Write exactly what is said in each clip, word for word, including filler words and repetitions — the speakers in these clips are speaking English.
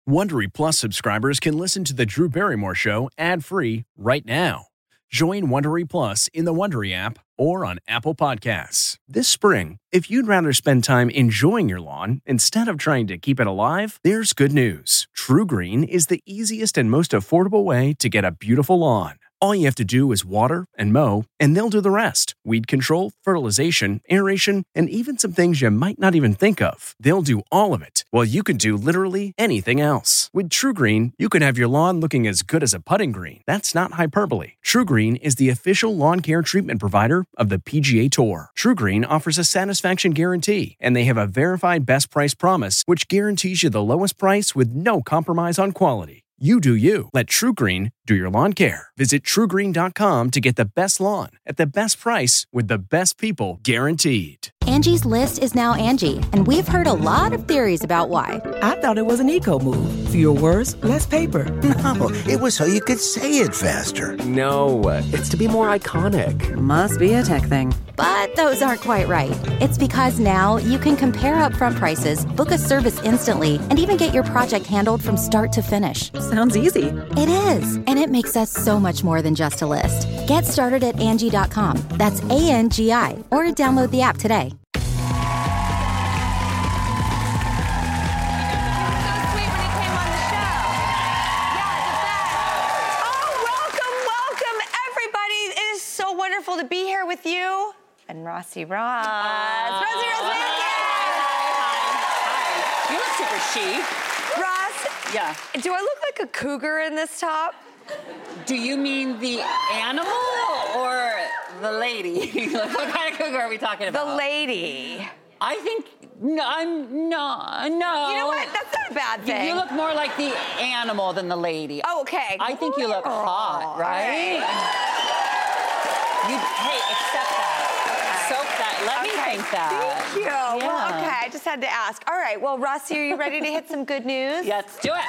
Wondery Plus subscribers can listen to The Drew Barrymore Show ad-free right now. Join Wondery Plus in the Wondery app or on Apple Podcasts. This spring, if you'd rather spend time enjoying your lawn instead of trying to keep it alive, there's good news. True Green is the easiest and most affordable way to get a beautiful lawn. All you have to do is water and mow, and they'll do the rest. Weed control, fertilization, aeration, and even some things you might not even think of. They'll do all of it, while you can do literally anything else. With True Green, you can have your lawn looking as good as a putting green. That's not hyperbole. True Green is the official lawn care treatment provider of the P G A Tour. True Green offers a satisfaction guarantee, and they have a verified best price promise, which guarantees you the lowest price with no compromise on quality. You do you. Let True Green do your lawn care. Visit true green dot com to get the best lawn at the best price with the best people guaranteed. Angie's List is now Angie, and we've heard a lot of theories about why. I thought it was an eco move. Fewer words, less paper. No, it was so you could say it faster. No, it's to be more iconic. Must be a tech thing. But those aren't quite right. It's because now you can compare upfront prices, book a service instantly, and even get your project handled from start to finish. Sounds easy. It is, and it makes us so much more than just a list. Get started at Angie dot com. That's A N G I, or download the app today. To be here with you and Rossi Ross. Uh, Rossi Ross Hi. You look super chic. Ross. Yeah. Do I look like a cougar in this top? Do you mean the animal or the lady? What kind of cougar are we talking about? The lady. I think no. I'm no no. You know what? That's not a bad thing. You look more like the animal than the lady. Oh, okay. I think you look oh, hot, right? right. You, hey, accept that. Okay. Soak that. Let okay. me think that. Thank you. Yeah. Well, okay, I just had to ask. All right, well, Rossi, are you ready to hit some good news? Yeah, let's do it.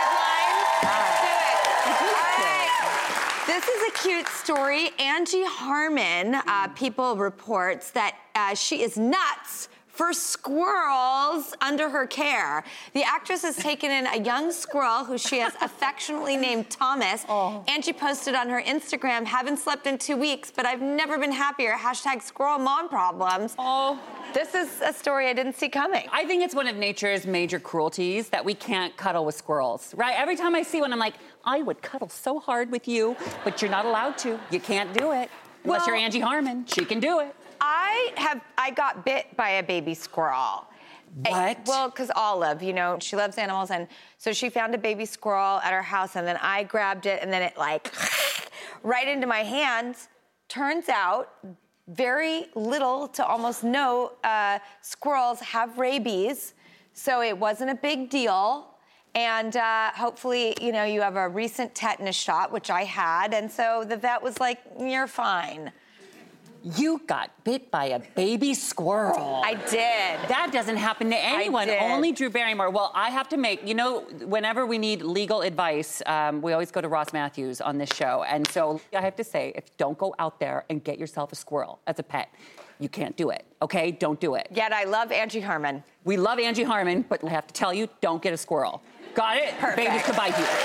Headlines? Let's do it. All right. This is a cute story. Angie Harmon, uh, People reports that uh, she is nuts for squirrels under her care. The actress has taken in a young squirrel who she has affectionately named Thomas. Oh. Angie posted on her Instagram, haven't slept in two weeks, but I've never been happier. Hashtag squirrel mom problems. Oh. This is a story I didn't see coming. I think it's one of nature's major cruelties that we can't cuddle with squirrels, right? Every time I see one, I'm like, I would cuddle so hard with you, but you're not allowed to. You can't do it. Unless well, you're Angie Harmon, she can do it. I have, I got bit by a baby squirrel. What? I, well, because Olive, you know, she loves animals, and so she found a baby squirrel at her house, and then I grabbed it, and then it like right into my hands. Turns out, very little to almost no uh, squirrels have rabies, so it wasn't a big deal. And uh, hopefully, you know, you have a recent tetanus shot, which I had, and so the vet was like, "You're fine." You got bit by a baby squirrel. I did. That doesn't happen to anyone, I did. Only Drew Barrymore. Well, I have to make, you know, whenever we need legal advice, um, we always go to Ross Matthews on this show. And so I have to say, if don't go out there and get yourself a squirrel as a pet. You can't do it, okay? Don't do it. Yet I love Angie Harmon. We love Angie Harmon, but I have to tell you, don't get a squirrel. Got it? Perfect. Babies could bite you.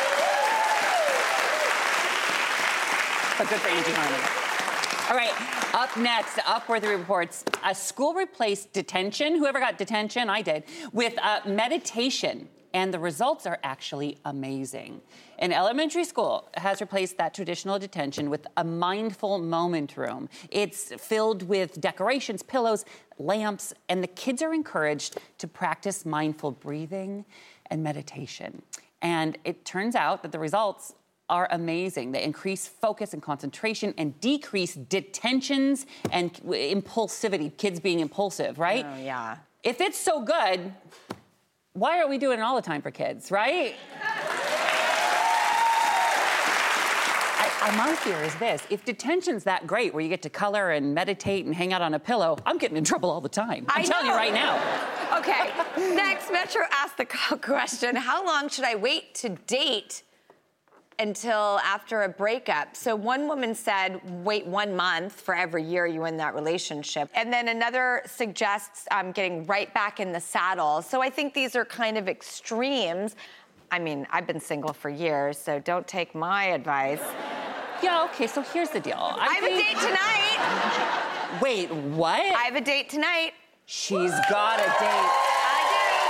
But good for Angie Harmon. All right, up next, Upworthy reports a school replaced detention. Whoever got detention, I did, with uh, meditation. And the results are actually amazing. An elementary school has replaced that traditional detention with a mindful moment room. It's filled with decorations, pillows, lamps, and the kids are encouraged to practice mindful breathing and meditation. And it turns out that the results are amazing. They increase focus and concentration and decrease detentions and impulsivity, kids being impulsive, right? Oh, yeah. If it's so good, why are we doing it all the time for kids, right? I, I, my fear is this. If detention's that great, where you get to color and meditate and hang out on a pillow, I'm getting in trouble all the time. I'm I telling know. you right now. Okay, next, Metro asked the question, how long should I wait to date until after a breakup? So one woman said, wait one month for every year you in that relationship. And then another suggests um, getting right back in the saddle. So I think these are kind of extremes. I mean, I've been single for years, so don't take my advice. Yeah, okay, so here's the deal. I, I have think... a date tonight. Wait, what? I have a date tonight. She's got a date. I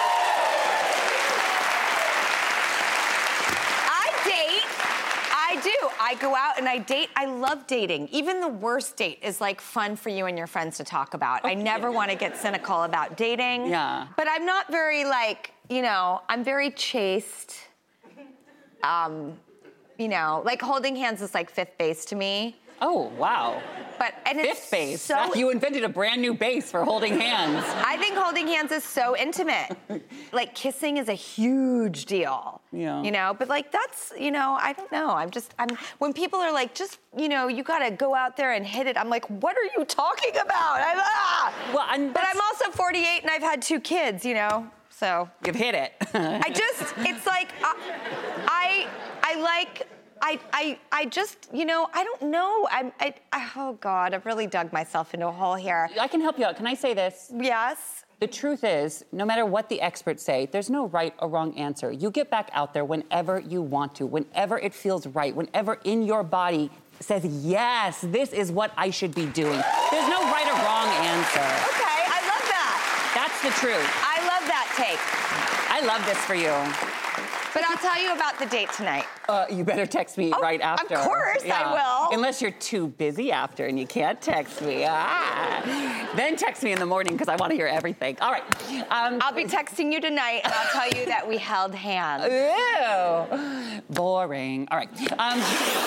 do. I date. I do. I go out and I date. I love dating. Even the worst date is like fun for you and your friends to talk about. Okay. I never want to get cynical about dating. Yeah. But I'm not very like, you know, I'm very chaste. Um, you know, like holding hands is like fifth base to me. Oh, wow. But and Fifth it's base. So, you invented a brand new base for holding hands. I think holding hands is so intimate. Like kissing is a huge deal. Yeah. You know, but like that's, you know, I don't know. I'm just I'm when people are like, just, you know, you gotta go out there and hit it. I'm like, what are you talking about? I'm, ah! Well, I'm, but I'm also forty-eight and I've had two kids, you know. So you've hit it. I just it's like uh, I I like I, I, I just, you know, I don't know. I'm, I, I, oh, God, I've really dug myself into a hole here. I can help you out. Can I say this? Yes. The truth is, no matter what the experts say, there's no right or wrong answer. You get back out there whenever you want to, whenever it feels right, whenever in your body says, yes, this is what I should be doing. There's no right or wrong answer. Okay, I love that. That's the truth. I love that take. I love this for you. But I'll tell you about the date tonight. Uh, you better text me oh, right after. Of course, yeah. I will. Unless you're too busy after and you can't text me. Ah. Then text me in the morning because I want to hear everything. All right. Um, I'll be texting you tonight, and I'll tell you that we held hands. Ew. Boring. All right. Um,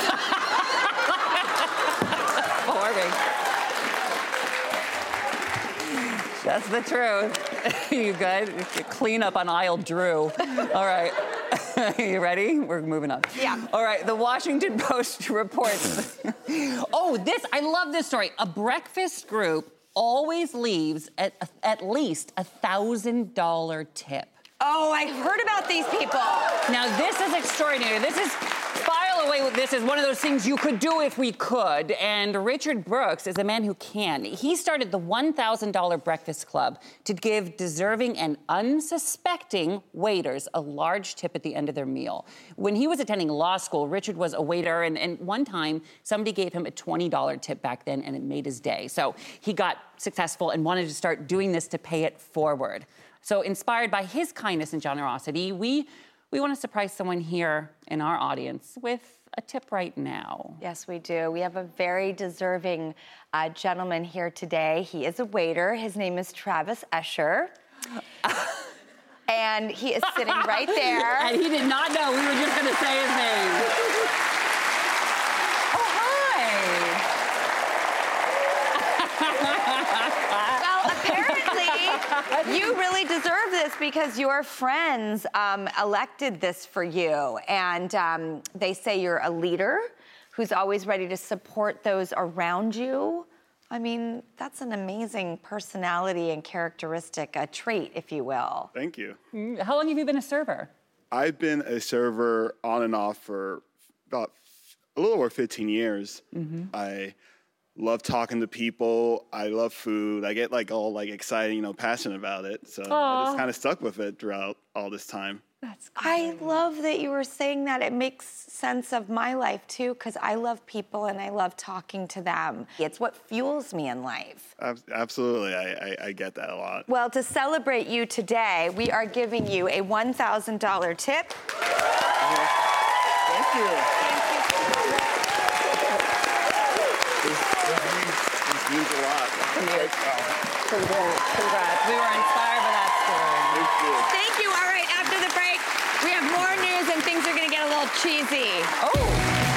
boring. That's the truth. You good? Clean up on aisle Drew. All right. You ready? We're moving on. Yeah. All right. The Washington Post reports. Oh, this, I love this story. A breakfast group always leaves at, at least a one thousand dollars tip. Oh, I heard about these people. Now, this is extraordinary. This is, file away with this is one of those things you could do if we could. And Richard Brooks is a man who can. He started the one thousand dollars Breakfast Club to give deserving and unsuspecting waiters a large tip at the end of their meal. When he was attending law school, Richard was a waiter, and, and one time somebody gave him a twenty dollars tip back then, and it made his day. So he got successful and wanted to start doing this to pay it forward. So inspired by his kindness and generosity, we we want to surprise someone here in our audience with a tip right now. Yes, we do. We have a very deserving uh, gentleman here today. He is a waiter. His name is Travis Escher. And he is sitting right there. And he did not know we were just going to say his name. Oh, hi. Well, apparently, you really deserve this because your friends um, elected this for you. And um, they say you're a leader who's always ready to support those around you. I mean, that's an amazing personality and characteristic, a trait, if you will. Thank you. How long have you been a server? I've been a server on and off for about a little over fifteen years. Mm-hmm. I love talking to people. I love food. I get like all like excited, you know, passionate about it. So Aww. I just kind of stuck with it throughout all this time. That's great. I love that you were saying that. It makes sense of my life too, because I love people and I love talking to them. It's what fuels me in life. Absolutely, I, I, I get that a lot. Well, to celebrate you today, we are giving you a one thousand dollars tip. Thank you. Thank you. This means a lot. Congrats. Congrats. We were inspired by that story. Thank you. Thank you. All right, after the break, we have more news and things are going to get a little cheesy. Oh.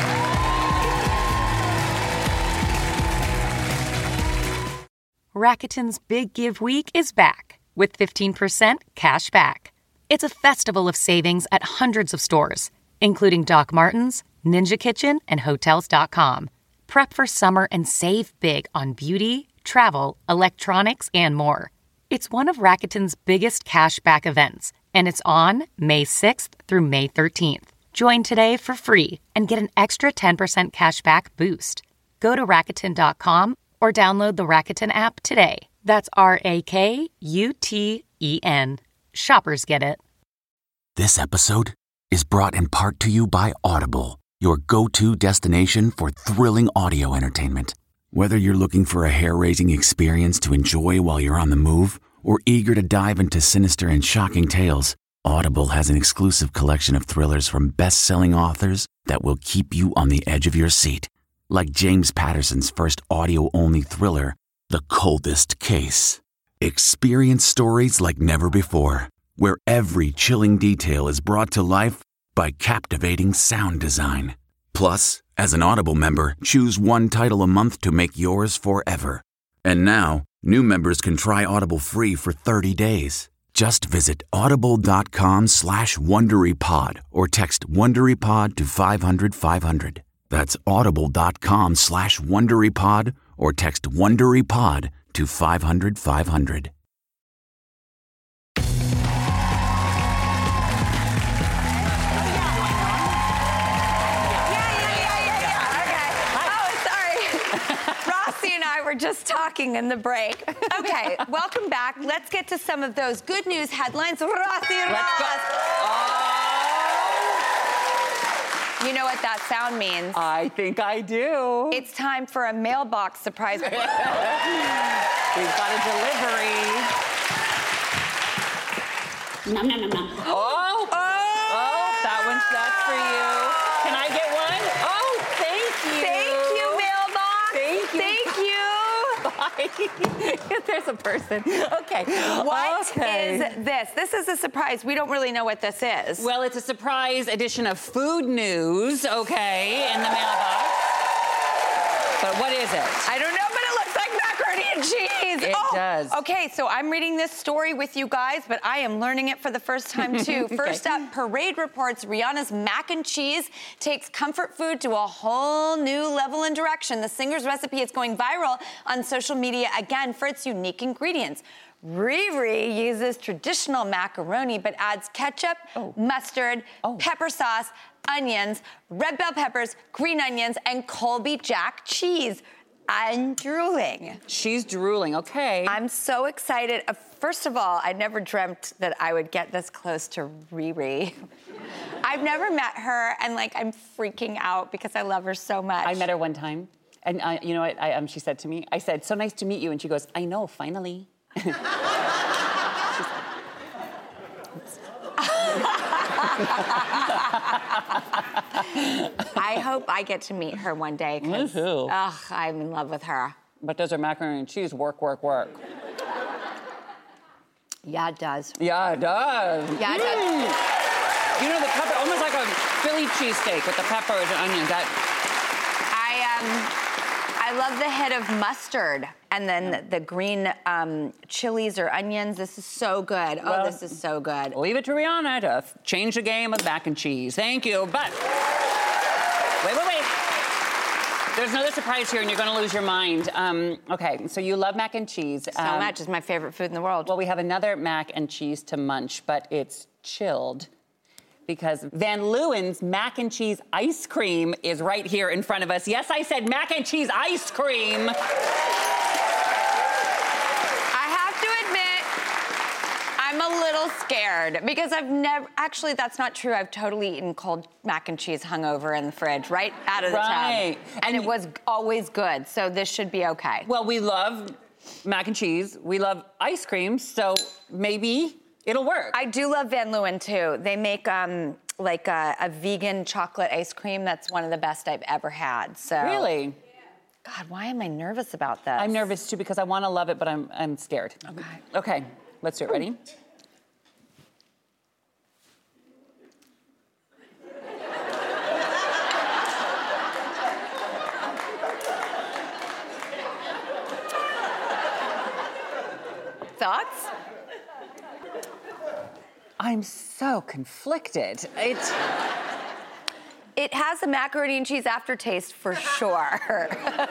Rakuten's Big Give Week is back with fifteen percent cash back. It's a festival of savings at hundreds of stores, including Doc Martens, Ninja Kitchen, and Hotels dot com. Prep for summer and save big on beauty, travel, electronics, and more. It's one of Rakuten's biggest cashback events, and it's on May sixth through May thirteenth. Join today for free and get an extra ten percent cashback boost. Go to Rakuten dot com or download the Rakuten app today. That's R A K U T E N. Shoppers get it. This episode is brought in part to you by Audible, your go-to destination for thrilling audio entertainment. Whether you're looking for a hair-raising experience to enjoy while you're on the move or eager to dive into sinister and shocking tales, Audible has an exclusive collection of thrillers from best-selling authors that will keep you on the edge of your seat. Like James Patterson's first audio-only thriller, The Coldest Case. Experience stories like never before, where every chilling detail is brought to life by captivating sound design. Plus, as an Audible member, choose one title a month to make yours forever. And now, new members can try Audible free for thirty days. Just visit audible.com slash WonderyPod or text WonderyPod to five hundred five hundred. That's audible.com slash WonderyPod or text WonderyPod to five hundred five hundred. We're just talking in the break. Okay, welcome back. Let's get to some of those good news headlines. Rossi Ross. Oh. You know what that sound means? I think I do. It's time for a mailbox surprise. We've got a delivery. Nom, nom, nom, nom. Oh, oh, oh, that one's that's for you. Can I get one? Oh, thank you. Thank you, mailbox. Thank you. Thank you. There's a person. Okay. What okay. is this? This is a surprise. We don't really know what this is. Well, it's a surprise edition of Food News, okay, in the mailbox. But what is it? I don't know, but it looks like macaroni and cheese. It oh, does. Okay, so I'm reading this story with you guys, but I am learning it for the first time, too. Okay. First up, Parade reports Rihanna's mac and cheese takes comfort food to a whole new level and direction. The singer's recipe is going viral on social media again for its unique ingredients. Riri uses traditional macaroni but adds ketchup, oh. mustard, oh. pepper sauce, onions, red bell peppers, green onions, and Colby Jack cheese. I'm drooling. She's drooling, okay. I'm so excited. Uh, first of all, I never dreamt that I would get this close to Riri. I've never met her, and like I'm freaking out because I love her so much. I met her one time, and uh, you know what I, um, she said to me? I said, "So nice to meet you," and she goes, "I know, finally." I hope I get to meet her one day. Me too. Ugh, I'm in love with her. But does her macaroni and cheese work, work, work? Yeah, it does. Yeah, it does. Yeah, it mm. does. You know, the pepper, almost like a Philly cheesesteak with the peppers and onions. That. I um, I love the hit of mustard and then the, the green um, chilies or onions. This is so good. Oh, well, this is so good. Leave it to Rihanna to change the game of mac and cheese. Thank you. But wait, wait, wait. There's another surprise here, and you're going to lose your mind. Um, okay, so you love mac and cheese. So um, much. It's my favorite food in the world. Well, we have another mac and cheese to munch, but it's chilled because Van Leeuwen's mac and cheese ice cream is right here in front of us. Yes, I said mac and cheese ice cream. I have to admit, I'm a little scared because I've never, actually that's not true. I've totally eaten cold mac and cheese hungover in the fridge, right out of the right. tub. And, and it was always good, so this should be okay. Well, we love mac and cheese. We love ice cream, so maybe it'll work. I do love Van Leeuwen, too. They make um, like a, a vegan chocolate ice cream that's one of the best I've ever had. So really? God, why am I nervous about this? I'm nervous, too, because I want to love it, but I'm, I'm scared. Okay. Okay, let's do it. Ready? Thoughts? I'm so conflicted. It's... It has a macaroni and cheese aftertaste for sure.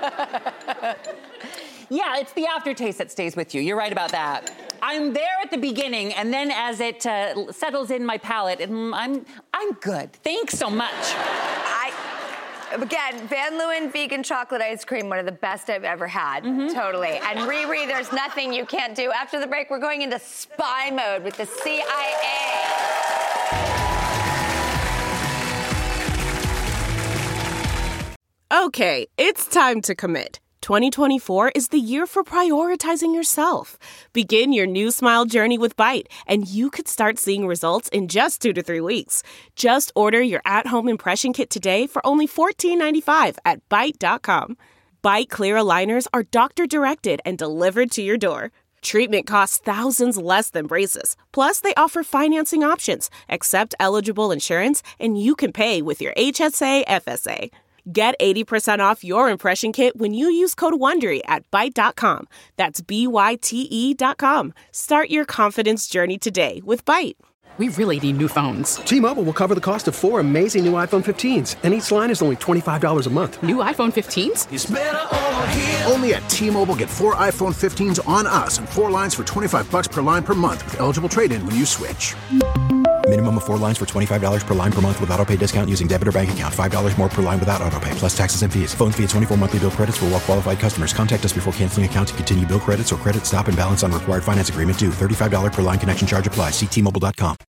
Yeah, it's the aftertaste that stays with you. You're right about that. I'm there at the beginning, and then as it uh, settles in my palate, I'm I'm good. Thanks so much. I, again, Van Leeuwen vegan chocolate ice cream, one of the best I've ever had. Mm-hmm. Totally. And Riri, there's nothing you can't do. After the break, we're going into spy mode with the C I A. Okay, it's time to commit. twenty twenty-four is the year for prioritizing yourself. Begin your new smile journey with Byte, and you could start seeing results in just two to three weeks. Just order your at-home impression kit today for only fourteen ninety-five at byte dot com. Byte clear aligners are doctor-directed and delivered to your door. Treatment costs thousands less than braces. Plus, they offer financing options, accept eligible insurance, and you can pay with your H S A F S A. Get eighty percent off your impression kit when you use code WONDERY at byte dot com. That's B Y T E dot com. Start your confidence journey today with Byte. We really need new phones. T-Mobile will cover the cost of four amazing new iPhone fifteens, and each line is only twenty-five dollars a month. New iPhone fifteens? It's better over here. Only at T-Mobile, get four iPhone fifteens on us and four lines for twenty-five dollars per line per month with eligible trade-in when you switch. Minimum of four lines for twenty-five dollars per line per month with autopay discount using debit or bank account. five dollars more per line without autopay, plus taxes and fees. Phone fee at twenty-four monthly bill credits for well-qualified customers. Contact us before canceling account to continue bill credits or credit stop and balance on required finance agreement due. thirty-five dollars per line connection charge applies. See T Mobile dot com.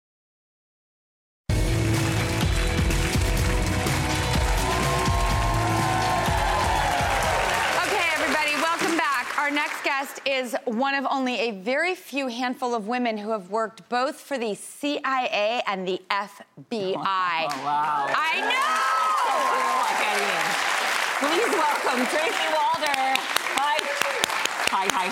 Our next guest is one of only a very few handful of women who have worked both for the C I A and the F B I. Oh, wow. I know! Please welcome Tracy Walder. Hi. Hi, hi,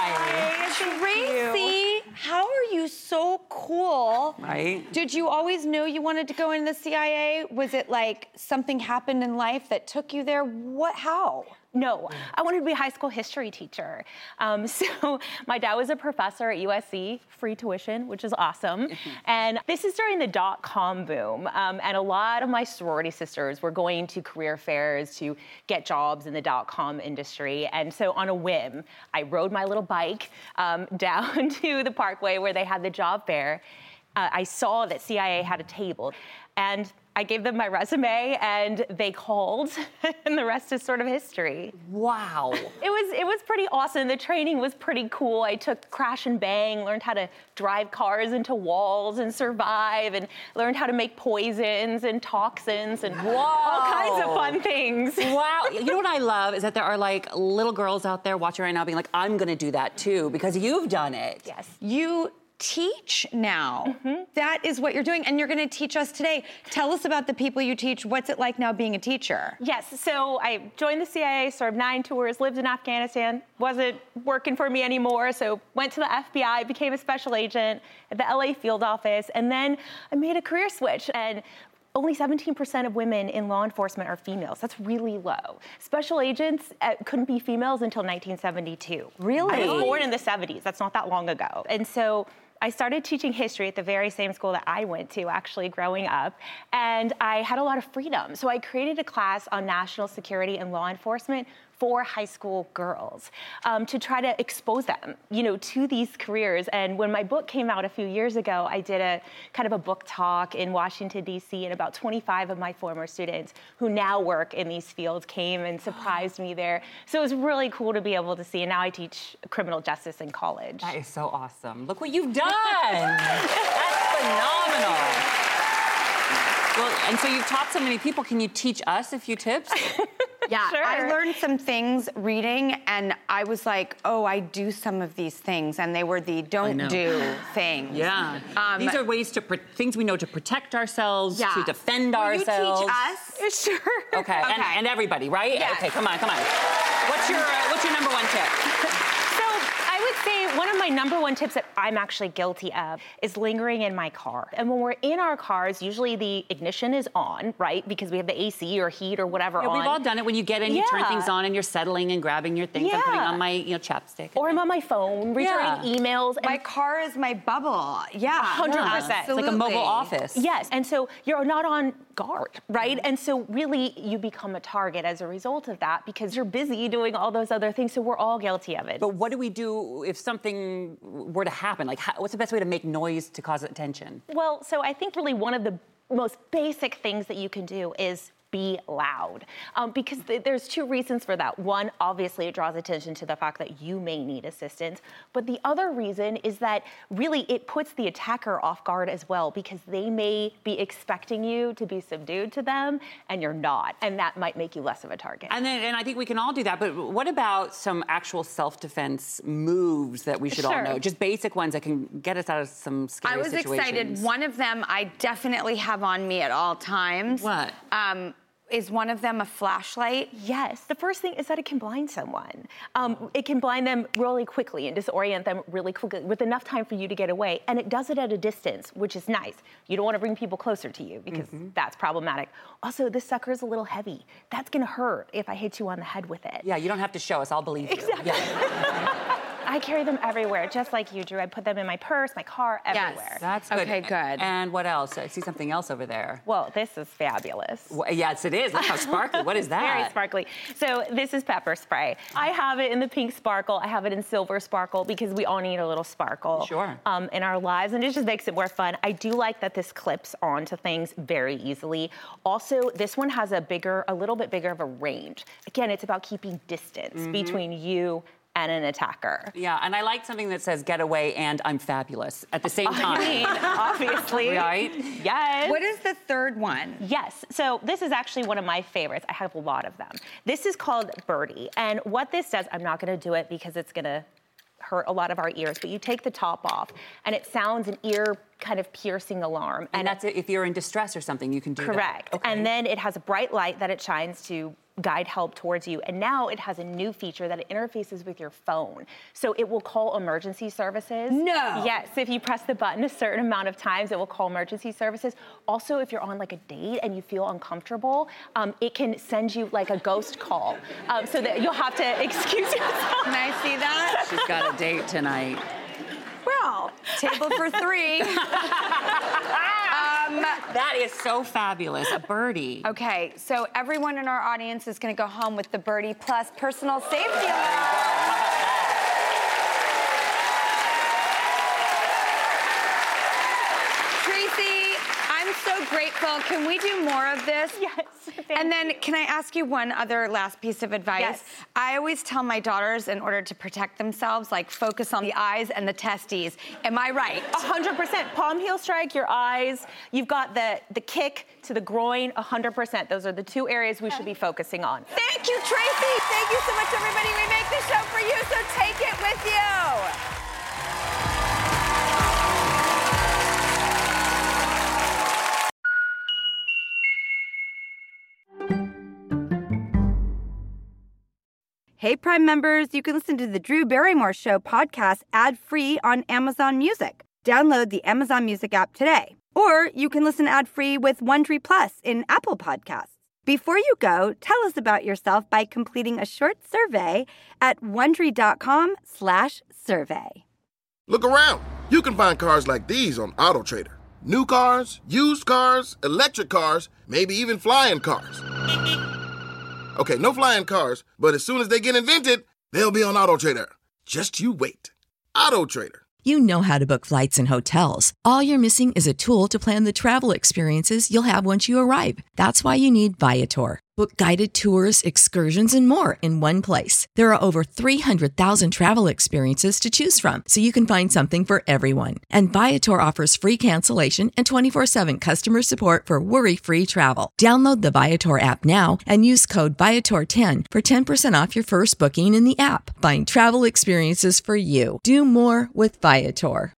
hi. Hi, Tracy, how are you so cool? Right. Did you always know you wanted to go into the C I A? Was it like something happened in life that took you there? What, how? No, I wanted to be a high school history teacher. Um, so my dad was a professor at U S C, free tuition, which is awesome. Mm-hmm. And this is during the dot-com boom. Um, and a lot of my sorority sisters were going to career fairs to get jobs in the dot-com industry. And so on a whim, I rode my little bike um, down to the Parkway where they had the job fair. Uh, I saw that C I A had a table. And I gave them my resume, and they called, and the rest is sort of history. Wow. It was it was pretty awesome. The training was pretty cool. I took crash and bang, learned how to drive cars into walls and survive, and learned how to make poisons and toxins and Whoa. all kinds of fun things. Wow. You know what I love is that there are like little girls out there watching right now being like, I'm going to do that too, because you've done it. Yes. You teach now. Mm-hmm. That is what you're doing, and you're going to teach us today. Tell us about the people you teach. What's it like now being a teacher? Yes, so I joined the C I A, served nine tours, lived in Afghanistan, wasn't working for me anymore, so went to the F B I, became a special agent at the L A field office, and then I made a career switch, and only seventeen percent of women in law enforcement are females. That's really low. Special agents uh, couldn't be females until nineteen seventy-two. Really? I was born in the seventies. That's not that long ago. And so I started teaching history at the very same school that I went to, actually, growing up, and I had a lot of freedom. So I created a class on national security and law enforcement for high school girls um, to try to expose them, you know, to these careers. And when my book came out a few years ago, I did a kind of a book talk in Washington, D C, and about twenty-five of my former students who now work in these fields came and surprised me there. So it was really cool to be able to see. And now I teach criminal justice in college. That is so awesome. Look what you've done. That's phenomenal. Well, and so you've taught so many people. Can you teach us a few tips? Yeah, Sure. I learned some things reading, and I was like, oh, I do some of these things, and they were the don't do things. Yeah. Um, These are ways to, pro- things we know to protect ourselves, Yeah. to defend Will ourselves. you teach us? Sure. Okay, and, Okay. and everybody, right? Yes. Okay, come on, come on. What's your, uh, what's your number one tip? So I would say one of my number one tips that I'm actually guilty of is lingering in my car. And when we're in our cars, usually the ignition is on, right? Because we have the A C or heat or whatever Yeah, on. we've all done it when you get in, you turn Yeah. things on, and you're settling and grabbing your things. I'm putting Yeah. on my, you know, chapstick. Or I'm on my phone, returning Yeah. emails. My car is my bubble. Yeah, one hundred percent. It's like a mobile office. Yes, and so you're not on guard, right? And so really you become a target as a result of that because you're busy doing all those other things, so we're all guilty of it. But what do we do if something were to happen? Like, how, what's the best way to make noise to cause attention? Well, so I think really one of the most basic things that you can do is be loud. Um, because th- there's two reasons for that. One, obviously it draws attention to the fact that you may need assistance. But the other reason is that really it puts the attacker off guard as well, because they may be expecting you to be subdued to them and you're not. And that might make you less of a target. And then, and I think we can all do that. But what about some actual self-defense moves that we should Sure. all know? Just basic ones that can get us out of some scary I was situations. excited. One of them I definitely have on me at all times. What? Um, is one of them a flashlight? Yes. The first thing is that it can blind someone. Um, it can blind them really quickly and disorient them really quickly with enough time for you to get away. And it does it at a distance, which is nice. You don't want to bring people closer to you because mm-hmm. that's problematic. Also, this sucker is a little heavy. That's going to hurt if I hit you on the head with it. Yeah, you don't have to show us. I'll believe you. Exactly. Yeah. I carry them everywhere, just like you, Drew. I put them in my purse, my car, everywhere. Yes, that's good. Okay, good. And what else? I see something else over there. Well, this is fabulous. Well, yes, it is. Look how sparkly. What is that? Very sparkly. So this is pepper spray. I have it in the pink sparkle. I have it in silver sparkle because we all need a little sparkle sure. um, in our lives, and it just makes it more fun. I do like that this clips onto things very easily. Also, this one has a bigger, a little bit bigger of a range. Again, it's about keeping distance mm-hmm. between you and an attacker. Yeah, and I like something that says get away and I'm fabulous at the same time. I mean, obviously. Right? Yes. What is the third one? Yes, so this is actually one of my favorites. I have a lot of them. This is called Birdie, and what this does, I'm not gonna do it because it's gonna hurt a lot of our ears, but you take the top off and it sounds an ear kind of piercing alarm. And, and that's it. If you're in distress or something, you can do correct. that. Correct. Okay. And then it has a bright light that it shines to guide help towards you. And now it has a new feature that it interfaces with your phone. So it will call emergency services. No. Yes, if you press the button a certain amount of times, it will call emergency services. Also, if you're on like a date and you feel uncomfortable, um, it can send you like a ghost call um, so that you'll have to excuse yourself. Can I see that? She's got a date tonight. Well, table for three. um, that is so fabulous. A birdie. Okay, so everyone in our audience is going to go home with the Birdie Plus personal safety alert. Tracy, I'm so grateful. Can we do more of this? Yes. And then can I ask you one other last piece of advice? Yes. I always tell my daughters in order to protect themselves, like focus on the eyes and the testes. Am I right? A hundred percent. Palm heel strike, your eyes. You've got the, the kick to the groin, a hundred percent. Those are the two areas we should be focusing on. Thank you, Tracy. Thank you so much, everybody. We make this show for you, so take it with you. Hey, Prime members, you can listen to the Drew Barrymore Show podcast ad-free on Amazon Music. Download the Amazon Music app today. Or you can listen ad-free with Wondery Plus in Apple Podcasts. Before you go, tell us about yourself by completing a short survey at Wondery.com slash survey. Look around. You can find cars like these on AutoTrader. New cars, used cars, electric cars, maybe even flying cars. Okay, no flying cars, but as soon as they get invented, they'll be on AutoTrader. Just you wait. AutoTrader. You know how to book flights and hotels. All you're missing is a tool to plan the travel experiences you'll have once you arrive. That's why you need Viator. Book guided tours, excursions, and more in one place. There are over three hundred thousand travel experiences to choose from, so you can find something for everyone. And Viator offers free cancellation and twenty-four seven customer support for worry-free travel. Download the Viator app now and use code Viator ten for ten percent off your first booking in the app. Find travel experiences for you. Do more with Viator.